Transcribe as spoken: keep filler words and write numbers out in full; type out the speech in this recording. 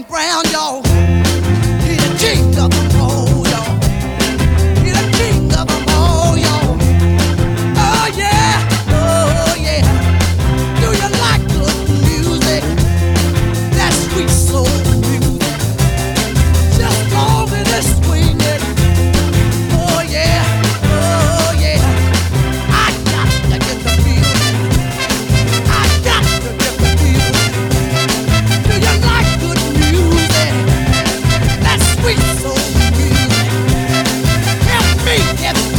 Brown, y'all. He the king of them all, y'all. He the king of them all, y'all. Oh yeah, oh yeah. Do you like good music? That sweet soul music. Just long as it's swinging. Oh yeah, oh yeah. I got to get the feeling. I got to get the feeling. Do you like good music? That sweet soul music. Help me get